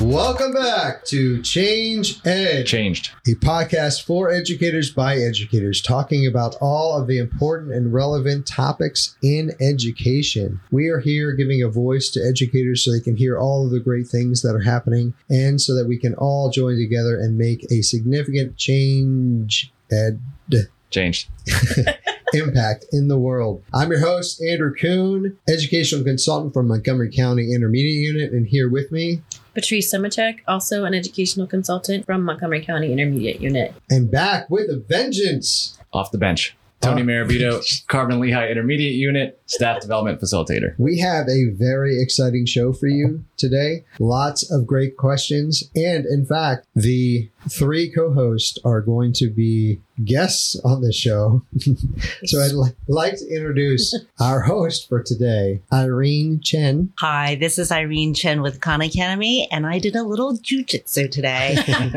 Welcome back to Change Ed. Changed. A podcast for educators by educators, talking about all of the important and relevant topics in education. We are here giving a voice to educators so they can hear all of the great things that are happening and so that we can all join together and make a significant change Changed. impact in the world. I'm your host, Andrew Kuhn, educational consultant from Montgomery County Intermediate Unit, and here with me, Patrice Semachek, also an educational consultant from Montgomery County Intermediate Unit. and back with a vengeance. Off the bench. Tony Marabito, Carbon Lehigh Intermediate Unit, Staff Development Facilitator. We have a very exciting show for you today. Lots of great questions. And in fact, the three co-hosts are going to be guests on the show. So I'd like to introduce our host for today, Irene Chen. Hi, this is Irene Chen with Khan Academy, and I did a little jujitsu today.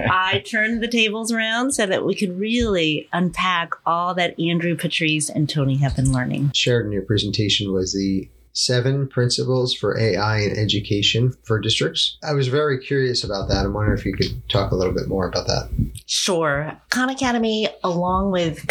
I turned the tables around so that we could really unpack all that Andrew, Patrice, and Tony have been learning. Shared in your presentation was the 7 principles for AI in education for districts. I was very curious about that. I'm wondering if you could talk a little bit more about that. Sure. Khan Academy, along with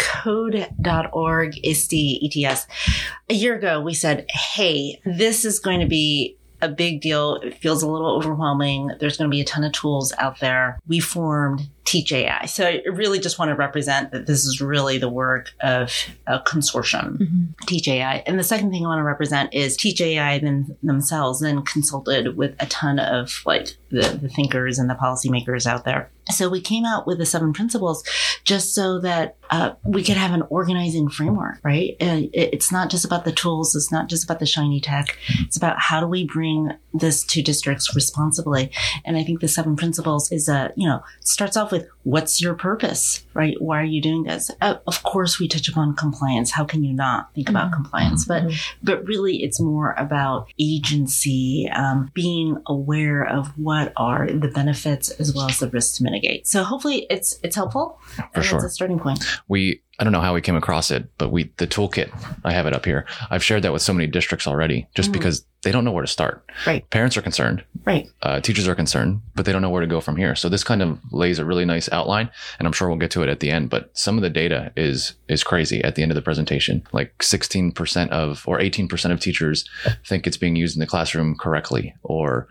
code.org, ISTE, ETS, a year ago, we said, hey, this is going to be a big deal. It feels a little overwhelming. There's going to be a ton of tools out there. We formed Teach AI. So I really just want to represent that this is really the work of a consortium, Teach AI. And the second thing I want to represent is Teach AI themselves then consulted with a ton of like the thinkers and the policymakers out there. So we came out with the 7 principles just so that we could have an organizing framework, right? It's not just about the tools. It's not just about the shiny tech. It's about how do we bring this to districts responsibly. And I think the 7 principles is, starts off with what's your purpose, right? Why are you doing this? Of course, we touch upon compliance. How can you not think about compliance? But really, it's more about agency, being aware of what are the benefits as well as the risks to mitigate. So hopefully it's helpful. For sure. That's a starting point. I don't know how we came across it, but the toolkit, I have it up here. I've shared that with so many districts already just because they don't know where to start. Right. Parents are concerned. Right. Teachers are concerned, but they don't know where to go from here. So this kind of lays a really nice outline, and I'm sure we'll get to it at the end. But some of the data is crazy at the end of the presentation. Like 16% or 18% of teachers think it's being used in the classroom correctly, or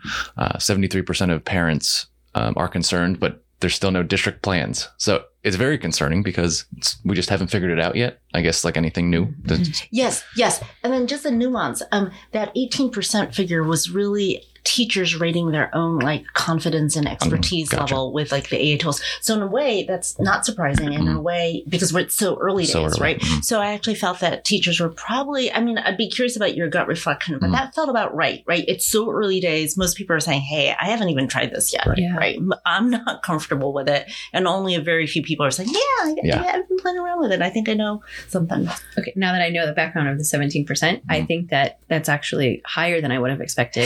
73% of parents are concerned, but there's still no district plans. So it's very concerning because we just haven't figured it out yet. I guess like anything new. Yes. And then just a nuance. That 18% figure was really teachers rating their own like confidence and expertise level with like the AI tools. So in a way, that's not surprising. And in a way, because we're so early days, right? So I actually felt that teachers were probably, I'd be curious about your gut reflection, but that felt about right? It's so early days. Most people are saying, hey, I haven't even tried this yet, right? I'm not comfortable with it. And only a very few people are saying, I've been playing around with it. I think I know something. Okay, now that I know the background of the 17%, I think that's actually higher than I would have expected.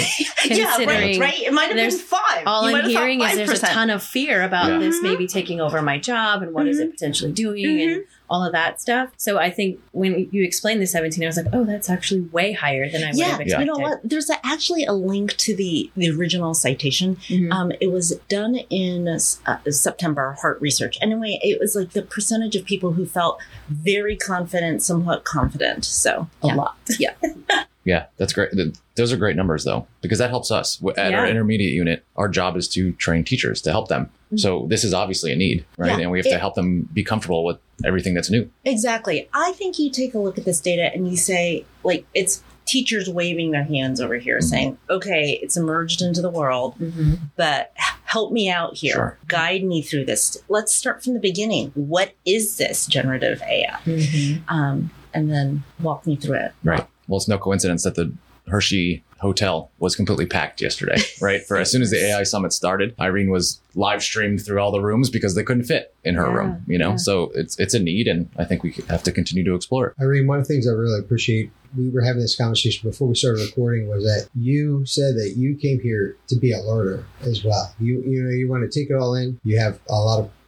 Right. It might have been 5. All I'm hearing is there's a ton of fear about this maybe taking over my job and what is it potentially doing and all of that stuff. So I think when you explained the 17, I was like, oh, that's actually way higher than I would have expected. You know what? There's actually a link to the original citation. It was done in September, Hart Research. Anyway, it was like the percentage of people who felt very confident, somewhat confident. So a lot. Yeah. Yeah, that's great. Those are great numbers, though, because that helps us. At our intermediate unit, our job is to train teachers to help them. So this is obviously a need, right? Yeah, and we have to help them be comfortable with everything that's new. Exactly. I think you take a look at this data and you say, like, it's teachers waving their hands over here saying, okay, it's emerged into the world, but help me out here. Sure. Guide me through this. Let's start from the beginning. What is this generative AI? And then walk me through it. Right. Well, it's no coincidence that the Hershey Hotel was completely packed yesterday, right? For as soon as the AI Summit started, Irene was live streamed through all the rooms because they couldn't fit in her room, So it's a need, and I think we have to continue to explore it. Irene, one of the things I really appreciate, we were having this conversation before we started recording, was that you said that you came here to be a learner as well. You want to take it all in. You have a lot of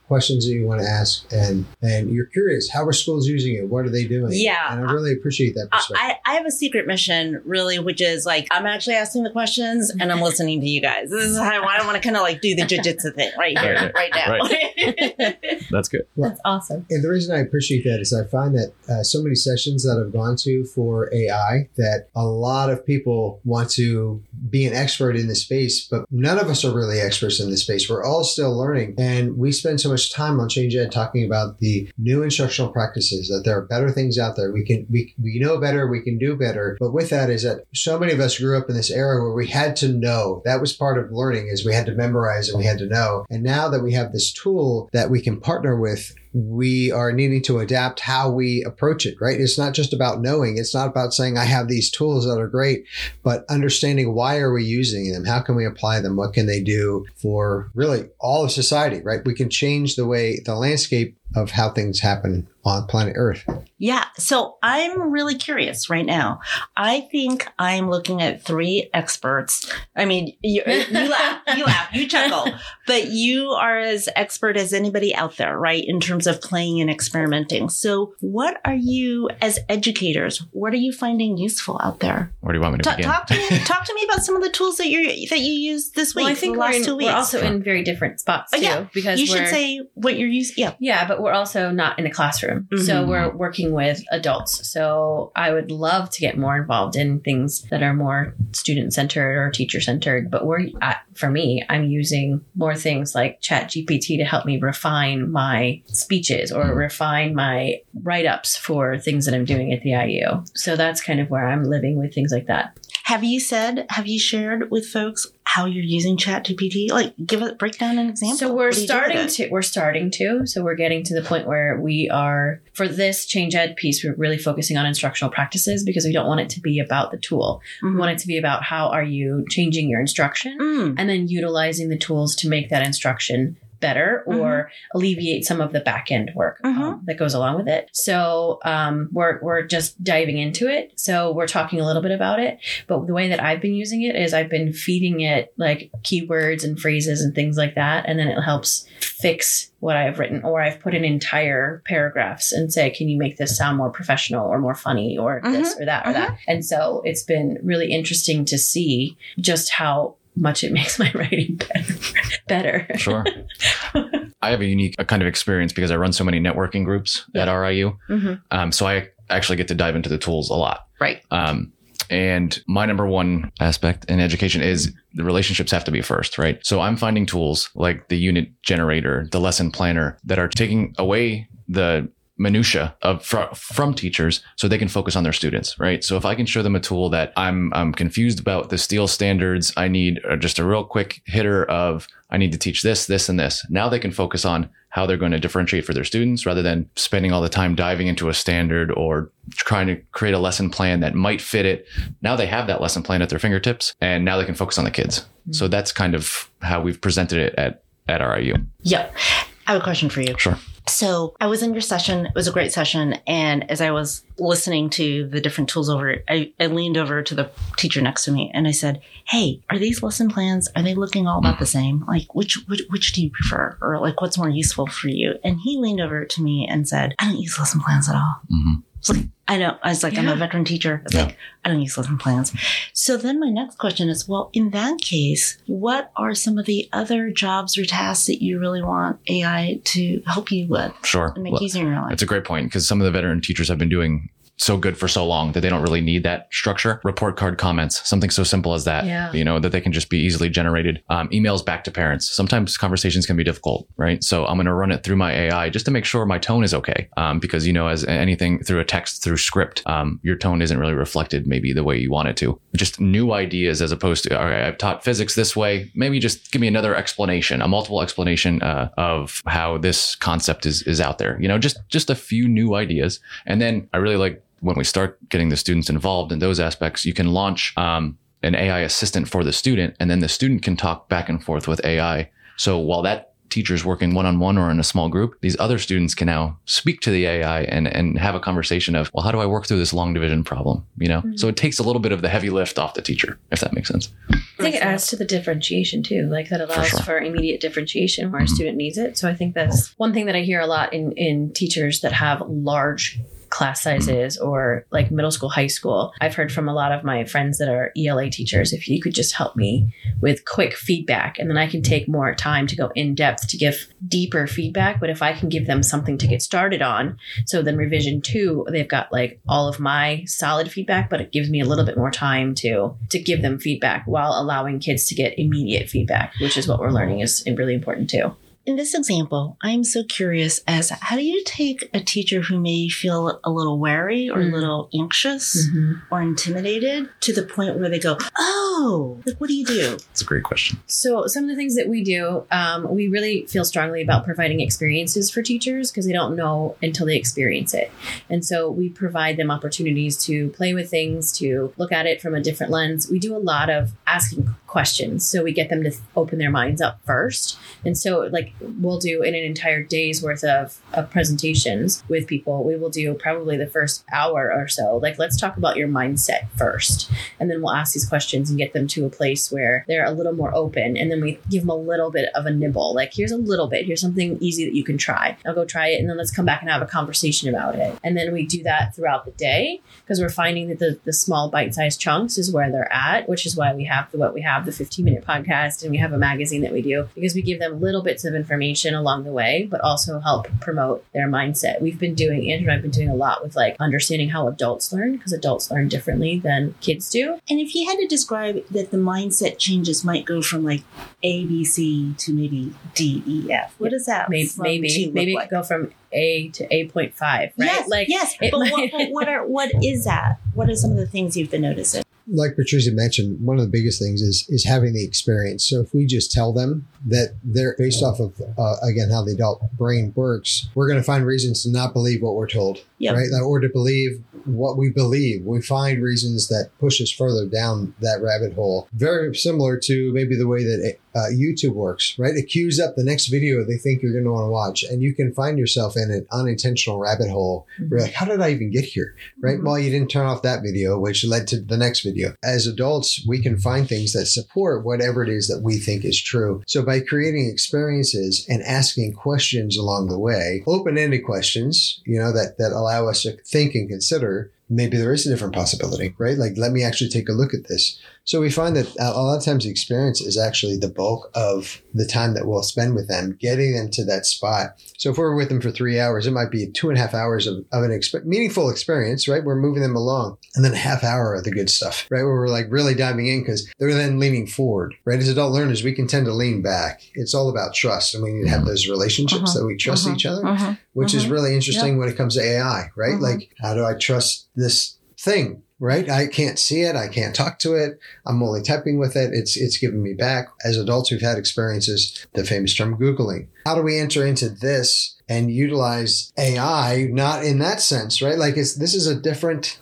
questions that you want to ask, and you're curious, how are schools using it? What are they doing? Yeah. And I really appreciate that perspective. I have a secret mission, really, which is like, I'm actually asking the questions and I'm listening to you guys. This is how I want to kind of like do the jiu-jitsu thing right here, right now. Right. That's good. That's awesome. And the reason I appreciate that is I find that so many sessions that I've gone to for AI, that a lot of people want to be an expert in this space, but none of us are really experts in this space. We're all still learning. And we spend so much time on Change Ed talking about the new instructional practices, that there are better things out there. We know better, we can do better. But with that is that so many of us grew up in this era where we had to know. That was part of learning, is we had to memorize and we had to know. And now that we have this tool that we can partner with, we are needing to adapt how we approach it, right? It's not just about knowing. It's not about saying, I have these tools that are great, but understanding, why are we using them? How can we apply them? What can they do for really all of society, right? We can change the landscape of how things happen on planet Earth. Yeah. So I'm really curious right now. I think I'm looking at 3 experts. I mean, you laugh, you chuckle, but you are as expert as anybody out there, right? In terms of playing and experimenting. So what are you, as educators, what are you finding useful out there? Where do you want me to begin? Talk to me about some of the tools that you used this week. Well, I think the last 2 weeks. We're also in very different spots too, because you should say what you're using. Yeah. Yeah, but we're also not in a classroom. Mm-hmm. So we're working with adults. So I would love to get more involved in things that are more student-centered or teacher-centered. But for me, I'm using more things like ChatGPT to help me refine my speeches or refine my write-ups for things that I'm doing at the IU. So that's kind of where I'm living with things like that. Have you shared with folks how you're using ChatGPT? Like, give a breakdown and example. So we're starting to. So we're getting to the point where we are, for this Change Ed piece, we're really focusing on instructional practices, because we don't want it to be about the tool. Mm-hmm. We want it to be about how are you changing your instruction and then utilizing the tools to make that instruction better or alleviate some of the back end work that goes along with it. So we're just diving into it. So we're talking a little bit about it. But the way that I've been using it is I've been feeding it like keywords and phrases and things like that. And then it helps fix what I've written, or I've put in entire paragraphs and say, can you make this sound more professional or more funny or this or that or that? And so it's been really interesting to see just how much it makes my writing better. Sure. I have a unique kind of experience because I run so many networking groups at RIU. Mm-hmm. So I actually get to dive into the tools a lot. Right. And my number one aspect in education is the relationships have to be first, right? So I'm finding tools like the unit generator, the lesson planner, that are taking away the minutia from teachers so they can focus on their students, right? So if I can show them a tool that I'm confused about the Steele standards, I need just a real quick hitter of, I need to teach this, this, and this. Now they can focus on how they're going to differentiate for their students rather than spending all the time diving into a standard or trying to create a lesson plan that might fit it. Now they have that lesson plan at their fingertips, and now they can focus on the kids. Mm-hmm. So that's kind of how we've presented it at RIU. Yep. I have a question for you. Sure. So I was in your session. It was a great session. And as I was listening to the different tools over it, I leaned over to the teacher next to me and I said, hey, are these lesson plans, are they looking all about the same? Like, which do you prefer? Or like, what's more useful for you? And he leaned over to me and said, I don't use lesson plans at all. Mm-hmm. Like, I know. I was like, I'm a veteran teacher. It's like, I don't use lesson plans. So then my next question is, well, in that case, what are some of the other jobs or tasks that you really want AI to help you with? Sure. And make easier in your life? That's a great point, because some of the veteran teachers have been doing so good for so long that they don't really need that structure. Report card comments, something so simple as that, that they can just be easily generated. Emails back to parents. Sometimes conversations can be difficult, right? So I'm going to run it through my AI just to make sure my tone is okay. Because, as anything through a text, through script, your tone isn't really reflected maybe the way you want it to. Just new ideas as opposed to, all right, I've taught physics this way. Maybe just give me another explanation, a multiple explanation of how this concept is out there. Just a few new ideas. And then I really like, when we start getting the students involved in those aspects, you can launch an AI assistant for the student, and then the student can talk back and forth with AI. So while that teachers working one-on-one or in a small group, these other students can now speak to the AI and have a conversation of, well, how do I work through this long division problem? So it takes a little bit of the heavy lift off the teacher, if that makes sense. I think it adds to the differentiation too. Like that allows for immediate differentiation where a student needs it. So I think that's one thing that I hear a lot in teachers that have large class sizes or like middle school, high school. I've heard from a lot of my friends that are ELA teachers, if you could just help me with quick feedback, and then I can take more time to go in depth to give deeper feedback. But if I can give them something to get started on, so then revision 2, they've got like all of my solid feedback, but it gives me a little bit more time to give them feedback while allowing kids to get immediate feedback, which is what we're learning is really important too. In this example, I'm so curious as how do you take a teacher who may feel a little wary or a little anxious or intimidated to the point where they go, oh, like, what do you do? That's a great question. So some of the things that we do, we really feel strongly about providing experiences for teachers because they don't know until they experience it. And so we provide them opportunities to play with things, to look at it from a different lens. We do a lot of asking questions. So we get them to open their minds up first. And so like we'll do in an entire day's worth of presentations with people. We will do probably the first hour or so. Like, let's talk about your mindset first. And then we'll ask these questions and get them to a place where they're a little more open. And then we give them a little bit of a nibble. Like, here's a little bit. Here's something easy that you can try. I'll go try it. And then let's come back and have a conversation about it. And then we do that throughout the day because we're finding that the small bite-sized chunks is where they're at, which is why we have the 15-minute podcast and we have a magazine that we do because we give them little bits of information along the way, but also help promote their mindset. We've been doing, Andrew and I've been doing a lot with like understanding how adults learn because adults learn differently than kids do. And if you had to describe that the mindset changes might go from like A, B, C to maybe D, E, F. What does that maybe it could go from A to A.5, right? Yes. What is that? What are some of the things you've been noticing? Like Patricia mentioned, one of the biggest things is having the experience. So if we just tell them that they're based off of, again, how the adult brain works, we're going to find reasons to not believe what we're told, right? Or to believe what we believe. We find reasons that push us further down that rabbit hole. Very similar to maybe the way that YouTube works, right? It queues up the next video they think you're going to want to watch. And you can find yourself in an unintentional rabbit hole where you're like, how did I even get here? Right? Well, you didn't turn off that video, which led to the next video. As adults, we can find things that support whatever it is that we think is true. So by creating experiences and asking questions along the way, open-ended questions, that allow us to think and consider, maybe there is a different possibility, right? Like, let me actually take a look at this. So we find that a lot of times the experience is actually the bulk of the time that we'll spend with them, getting them to that spot. So if we're with them for 3 hours, it might be 2.5 hours of an meaningful experience, right? We're moving them along. And then a half hour of the good stuff, right? Where we're like really diving in because they're then leaning forward, right? As adult learners, we can tend to lean back. It's all about trust. And we need to have those relationships that we trust each other, which is really interesting when it comes to AI, right? Like, how do I trust this thing? Right? I can't see it. I can't talk to it. I'm only typing with it. It's giving me back. As adults who've had experiences, the famous term Googling. How do we enter into this and utilize AI? Not in that sense, right? Like this is a different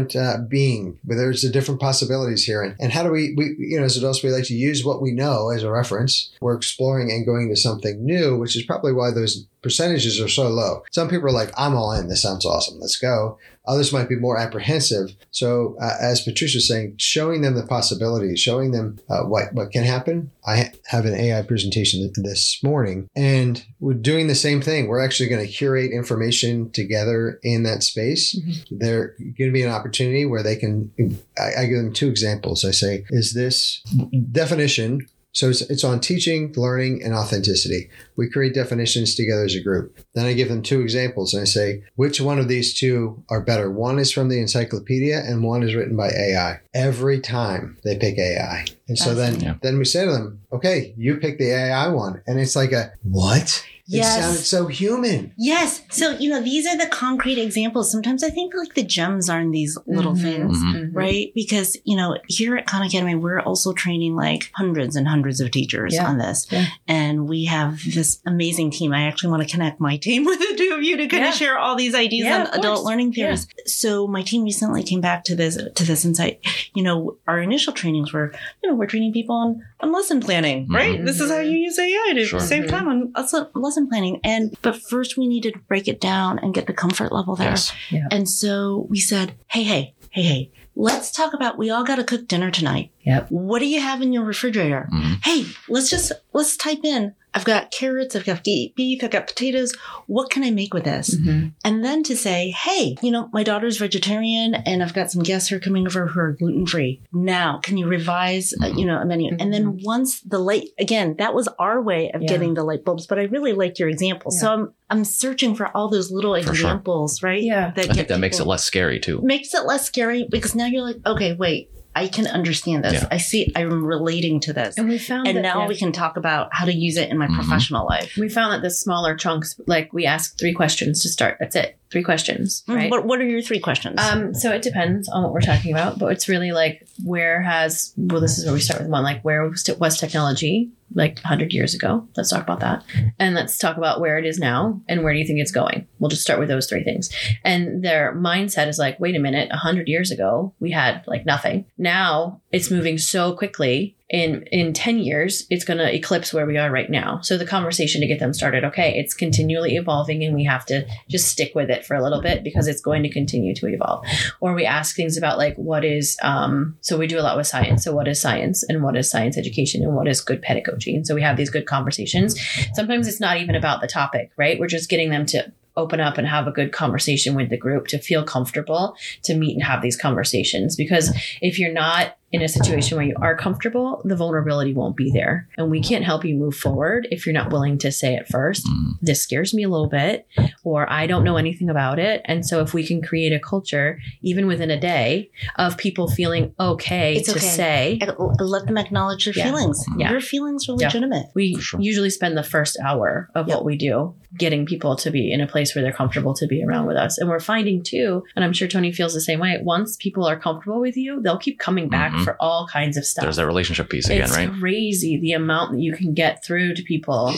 being, but there's a different possibilities here. And how do we as adults, we like to use what we know as a reference. We're exploring and going to something new, which is probably why those percentages are so low. Some people are like, I'm all in. This sounds awesome. Let's go. Others might be more apprehensive. So as Patricia's saying, showing them the possibilities, showing them what can happen. I have an AI presentation this morning, and we're doing the same thing. We're actually going to curate information together in that space. There going to be an opportunity where they can, I give them 2 examples. I say, is this definition? So it's on teaching, learning, and authenticity. We create definitions together as a group. Then I give them 2 examples and I say, which one of these 2 are better? One is from the encyclopedia and one is written by AI. Every time they pick AI. And so then we say to them, okay, you pick the AI one. And it's like what? Yes. It sounded so human. Yes. So, these are the concrete examples. Sometimes I think like the gems are in these little things, right? Because, here at Khan Academy, we're also training like hundreds and hundreds of teachers on this. Yeah. And we have this amazing team. I actually want to connect my team with it too. of you to kind of share all these ideas on adult learning theories. Yeah. So my team recently came back to this insight. Our initial trainings were, we're training people on lesson planning, right? This is how you use AI to save time on lesson planning. But first we needed to break it down and get the comfort level there. Yes. Yeah. And so we said, hey, let's talk about, we all got to cook dinner tonight. Yep. What do you have in your refrigerator? Hey, let's type in, I've got carrots, I've got beef, I've got potatoes. What can I make with this? And then to say, hey, my daughter's vegetarian and I've got some guests who are coming over who are gluten-free. Now, can you revise, a menu? And then once the light, again, that was our way of getting the light bulbs, but I really liked your example. Yeah. So I'm searching for all those little examples, right? Yeah. I think that makes it less scary too. Makes it less scary because now you're like, okay, wait. I can understand this. Yeah. I see, I'm relating to this. And we found and now we can talk about how to use it in my professional life. We found that the smaller chunks, like we ask 3 questions to start. That's it. 3 questions, right? What are your 3 questions? So it depends on what we're talking about, but it's really like, this is where we start with one, like where was technology like 100 years ago? Let's talk about that. And let's talk about where it is now and where do you think it's going? We'll just start with those 3 things. And their mindset is like, wait a minute, 100 years ago, we had like nothing. Now it's moving so quickly. In 10 years, it's going to eclipse where we are right now. So the conversation to get them started, okay, it's continually evolving and we have to just stick with it for a little bit because it's going to continue to evolve. Or we ask things about like, what is, so we do a lot with science. So what is science and what is science education and what is good pedagogy? And so we have these good conversations. Sometimes it's not even about the topic, right? We're just getting them to open up and have a good conversation with the group, to feel comfortable to meet and have these conversations. Because if you're not in a situation where you are comfortable, the vulnerability won't be there. And we can't help you move forward if you're not willing to say it first. This scares me a little bit, or I don't know anything about it. And so if we can create a culture, even within a day, of people feeling okay to say. Let them acknowledge their feelings. Yeah. Your feelings are legitimate. We usually spend the first hour of what we do getting people to be in a place where they're comfortable to be around with us. And we're finding too, and I'm sure Tony feels the same way, once people are comfortable with you, they'll keep coming back for all kinds of stuff. There's that relationship piece again, right? It's crazy the amount that you can get through to people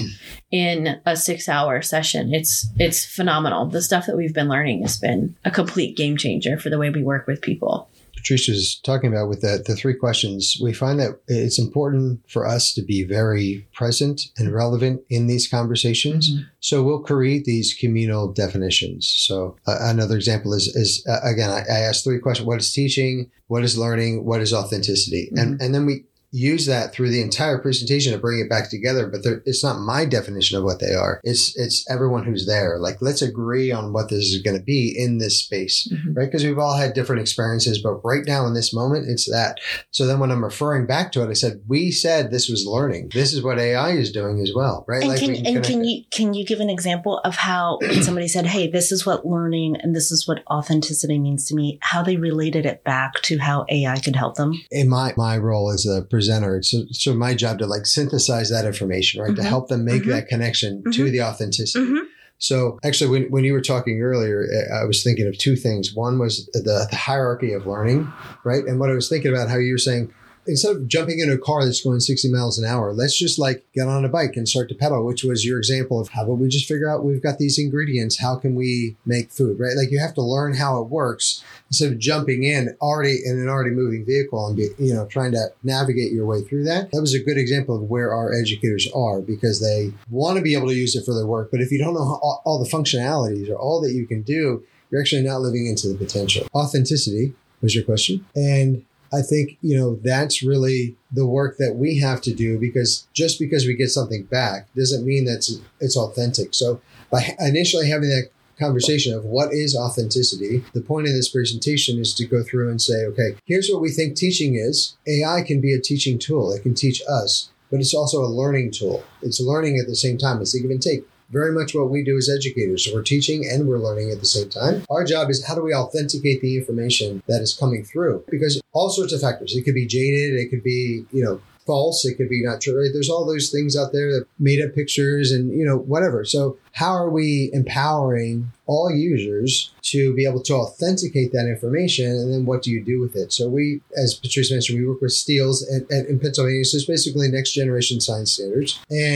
in a 6-hour session. It's phenomenal. The stuff that we've been learning has been a complete game changer for the way we work with people. Patricia's talking about with the 3 questions, we find that it's important for us to be very present and relevant in these conversations. So we'll create these communal definitions. So another example is again, I asked 3 questions. What is teaching? What is learning? What is authenticity? And then we use that through the entire presentation to bring it back together. But it's not my definition of what they are. It's everyone who's there. Like, let's agree on what this is going to be in this space, right? Because we've all had different experiences, but right now in this moment, it's that. So then when I'm referring back to it, I said, we said this was learning. This is what AI is doing as well, right? And can you give an example of how when somebody said, hey, this is what learning and this is what authenticity means to me, how they related it back to how AI could help them? In my role as a presenter, it's so my job to like synthesize that information, right? To help them make that connection to the authenticity. So actually, when you were talking earlier, I was thinking of 2 things. One was the hierarchy of learning, right? And what I was thinking about how you were saying, instead of jumping in a car that's going 60 miles an hour, let's just like get on a bike and start to pedal, which was your example of how about we just figure out we've got these ingredients. How can we make food, right? Like you have to learn how it works instead of jumping in already in an already moving vehicle and be, trying to navigate your way through that. That was a good example of where our educators are because they want to be able to use it for their work. But if you don't know all the functionalities or all that you can do, you're actually not living into the potential. Authenticity was your question. And I think, that's really the work that we have to do because just because we get something back doesn't mean that it's authentic. So by initially having that conversation of what is authenticity, the point of this presentation is to go through and say, okay, here's what we think teaching is. AI can be a teaching tool. It can teach us, but it's also a learning tool. It's learning at the same time. It's a give and take. Very much what we do as educators. So we're teaching and we're learning at the same time. Our job is how do we authenticate the information that is coming through? Because all sorts of factors. It could be jaded. It could be, false. It could be not true. Right? There's all those things out there that made up pictures and, whatever. So how are we empowering all users to be able to authenticate that information? And then what do you do with it? So we, as Patricia mentioned, we work with STEELS in Pennsylvania. So it's basically next generation science standards. And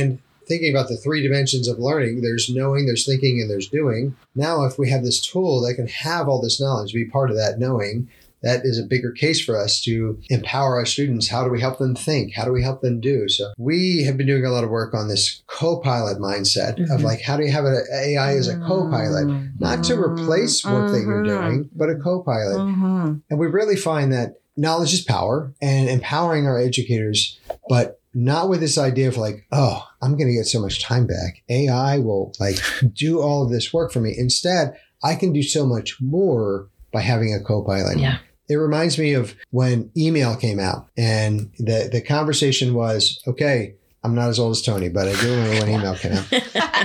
thinking about the 3 dimensions of learning, there's knowing, there's thinking, and there's doing. Now, if we have this tool that can have all this knowledge, be part of that knowing, that is a bigger case for us to empower our students. How do we help them think? How do we help them do? So we have been doing a lot of work on this co-pilot mindset of like, how do you have an AI as a co-pilot? Not to replace work that you're doing, but a co-pilot. And we really find that knowledge is power, and empowering our educators, but not with this idea of like, oh, I'm going to get so much time back. AI will like do all of this work for me. Instead, I can do so much more by having a co-pilot. Yeah. It reminds me of when email came out, and the conversation was, okay, I'm not as old as Tony, but I do remember when email came out.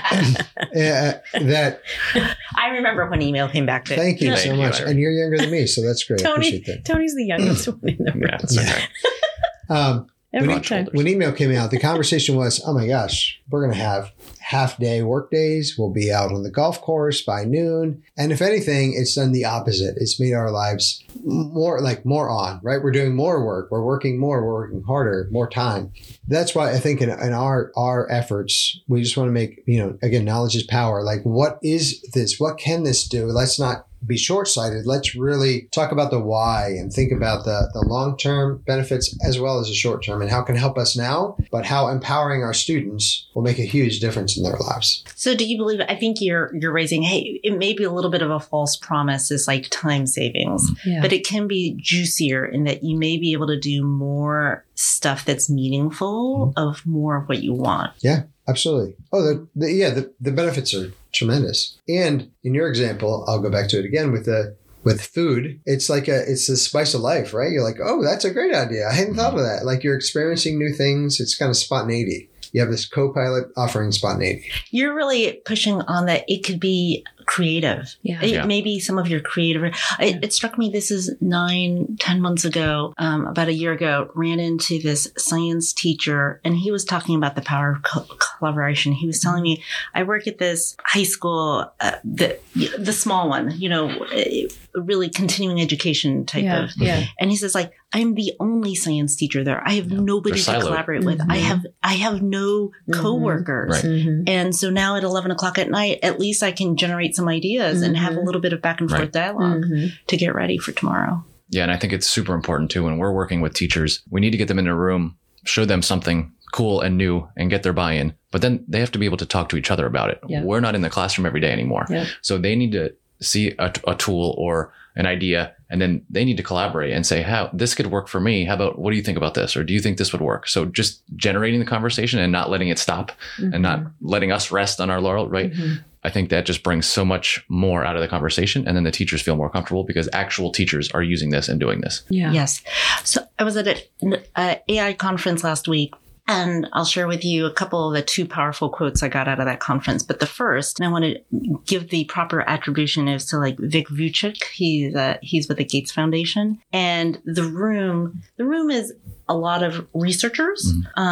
I remember when email came back. Thank you so much. And you're younger than me, so that's great. I appreciate that. Tony's the youngest one in the room. Yeah, that's okay. When email came out, the conversation was, oh my gosh, we're going to have half-day work days. We'll be out on the golf course by noon. And if anything, it's done the opposite. It's made our lives more on, right? We're doing more work. We're working more. We're working harder, more time. That's why I think in our efforts, we just want to make, again, knowledge is power. Like, what is this? What can this do? Let's not be short-sighted. Let's really talk about the why and think about the long-term benefits as well as the short-term, and how it can help us now, but how empowering our students will make a huge difference in their lives. So do you believe, I think you're raising, hey, it may be a little bit of a false promise, is like time savings, but it can be juicier in that you may be able to do more stuff that's meaningful of more of what you want. Yeah, absolutely. Oh, the benefits are tremendous. And in your example, I'll go back to it again with food. It's like it's the spice of life, right? You're like, oh, that's a great idea. I hadn't thought of that. Like, you're experiencing new things. It's kind of spontaneity. You have this co-pilot offering spontaneity. You're really pushing on that. It could be creative. Maybe some of your creative. It struck me, this is 9-10 months ago, about a year ago, ran into this science teacher, and he was talking about the power of collaboration. He was telling me, I work at this high school, the small one, really continuing education type of. And he says, like, I'm the only science teacher there. I have nobody to collaborate with. I have no coworkers. Right. And so now at 11 o'clock at night, at least I can generate some ideas and have a little bit of back and forth dialogue to get ready for tomorrow. Yeah. And I think it's super important too, when we're working with teachers, we need to get them in a room, show them something cool and new, and get their buy-in, but then they have to be able to talk to each other about it. Yeah. We're not in the classroom every day anymore. Yeah. So they need to see a tool or an idea, and then they need to collaborate and say, how this could work for me. How about, what do you think about this? Or do you think this would work? So just generating the conversation and not letting it stop and not letting us rest on our laurel, right? I think that just brings so much more out of the conversation. And then the teachers feel more comfortable because actual teachers are using this and doing this. Yeah. Yes. So I was at an AI conference last week, and I'll share with you a couple of the 2 powerful quotes I got out of that conference. But the first, and I want to give the proper attribution, is to like Vic Vucic. He's with the Gates Foundation, and the room is a lot of researchers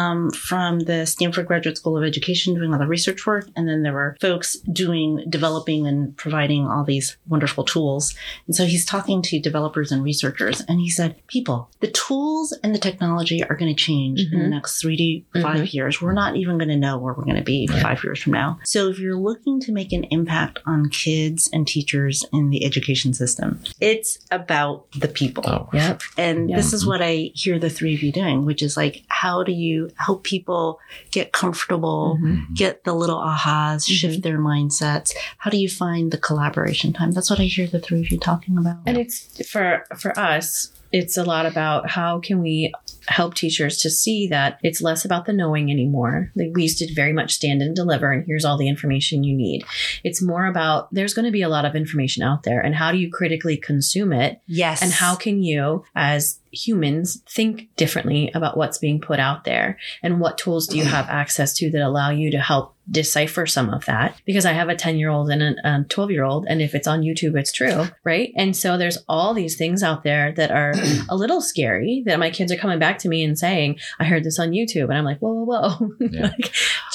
from the Stanford Graduate School of Education doing all the research work. And then there were folks developing and providing all these wonderful tools. And so he's talking to developers and researchers. And he said, people, the tools and the technology are going to change in the next 3 to 5 years. We're not even going to know where we're going to be 5 years from now. So if you're looking to make an impact on kids and teachers in the education system, it's about the people. Oh. Yep. And this is what I hear the 3 of you doing, which is like, how do you help people get comfortable, get the little ahas, shift their mindsets? How do you find the collaboration time? That's what I hear the 3 of you talking about. And it's for us, it's a lot about how can we help teachers to see that it's less about the knowing anymore. Like, we used to very much stand and deliver, and here's all the information you need. It's more about, there's going to be a lot of information out there, and how do you critically consume it? Yes. And how can you, as humans, think differently about what's being put out there, and what tools do you have access to that allow you to help decipher some of that? Because I have a 10-year-old and a 12-year-old, and if it's on YouTube, it's true, right? And so there's all these things out there that are a little scary, that my kids are coming back to me and saying, I heard this on YouTube. And I'm like, whoa. Yeah. Like,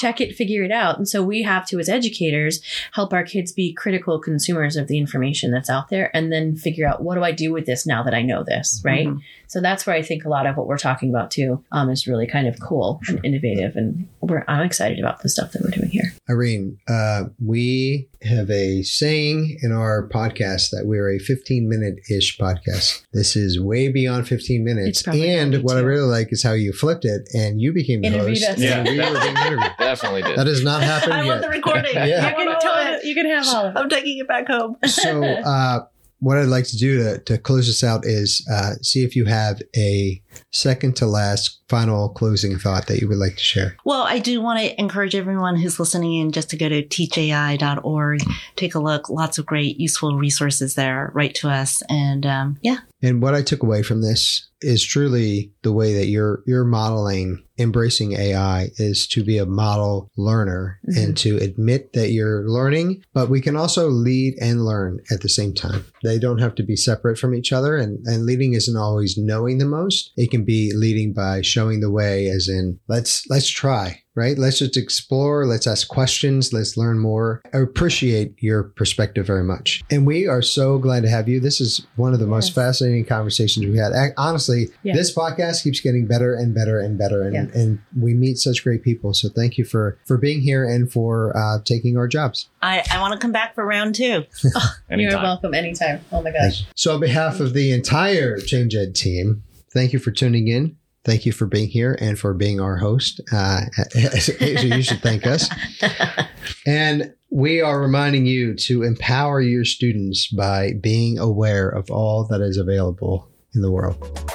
check it, figure it out. And so we have to, as educators, help our kids be critical consumers of the information that's out there and then figure out, what do I do with this now that I know this, right? Mm-hmm. So that's where I think a lot of what we're talking about too is really kind of cool and innovative. And I'm excited about the stuff that we're doing here. Irene, we have a saying in our podcast that we're a 15-minute-ish podcast. This is way beyond 15 minutes. And what I really like is how you flipped it and you became the host. Us. Yeah, we were being interviewed. Definitely did. That has not happened yet. I want the recording. Yeah. You can have all of it. I'm taking it back home. So what I'd like to do to close this out is see if you have a second to last final closing thought that you would like to share. Well, I do want to encourage everyone who's listening in just to go to teachai.org, take a look. Lots of great, useful resources there. Write to us. And And what I took away from this is truly the way that you're modeling embracing AI is to be a model learner and to admit that you're learning, but we can also lead and learn at the same time. They don't have to be separate from each other. And leading isn't always knowing the most. It can be leading by showing the way, as in, let's try. Right? Let's just explore. Let's ask questions. Let's learn more. I appreciate your perspective very much. And we are so glad to have you. This is one of the most fascinating conversations we had. Honestly, this podcast keeps getting better and better and better. And we meet such great people. So thank you for being here and for taking our jobs. I want to come back for round 2. You're welcome anytime. Oh my gosh. So on behalf of the entire Change Ed team, thank you for tuning in. Thank you for being here and for being our host. So you should thank us. And we are reminding you to empower your students by being aware of all that is available in the world.